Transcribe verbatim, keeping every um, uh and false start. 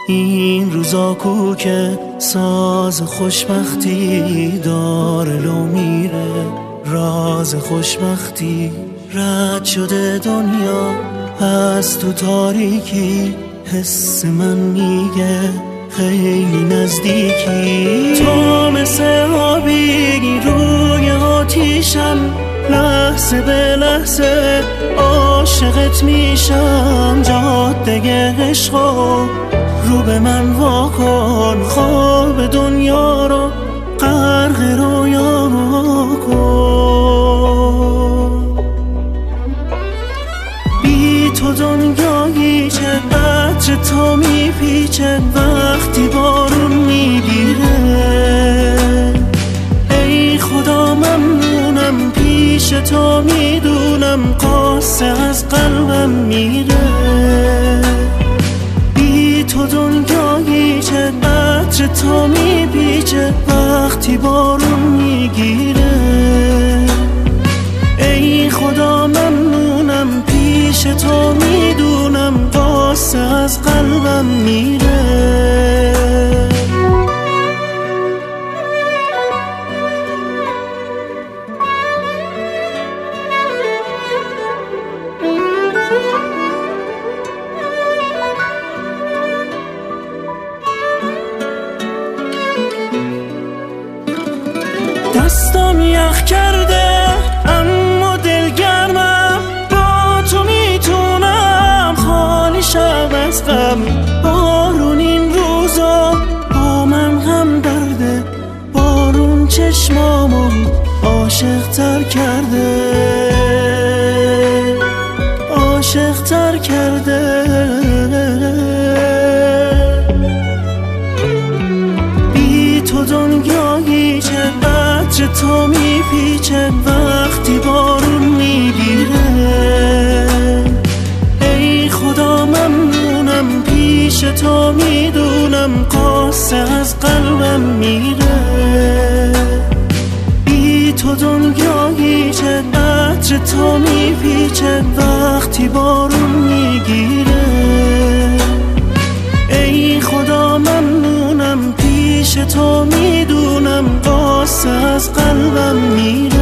این روزا کو که ساز خوشبختی داره لو میره، راز خوشبختی رد شده دنیا از تو تاریکی، حس من میگه خیلی نزدیکی. تو مثل آبی روی آتیشم، لحظه به لحظه عاشقت میشم. جاده عشقو رو به من واکن، خواب دنیا رو غرق رویا کن. بی تو دنیایی چه عطر تو میپیچه وقتی بارون میگیره. ای خدا ممنونم پیش تو میدونم قصه از قلبم میره. بی تو دنیایی چه عطر تو میپیچه وقتی بارون میگیره. ای خدا ممنونم پیش تو میدونم قصه از قلبم میره. دستم یخ کرده اما دلگرمم، با تو میتونم خالی شم از غم. بارون این روزا با من هم درده، بارون چشمامو عاشق تر کرده، عاشق تر کرده. بی تو دنیایی چه عطر تو میپیچه وقتی بارون میگیره. ای خدا ممنونم پیش تو میدونم قصه از قلبم میره. بی تو دنیایی چه عطر تو میپیچه وقتی بارون میگیره. ای خدا ممنونم پیش تو میدونم قصه از قلبم میره.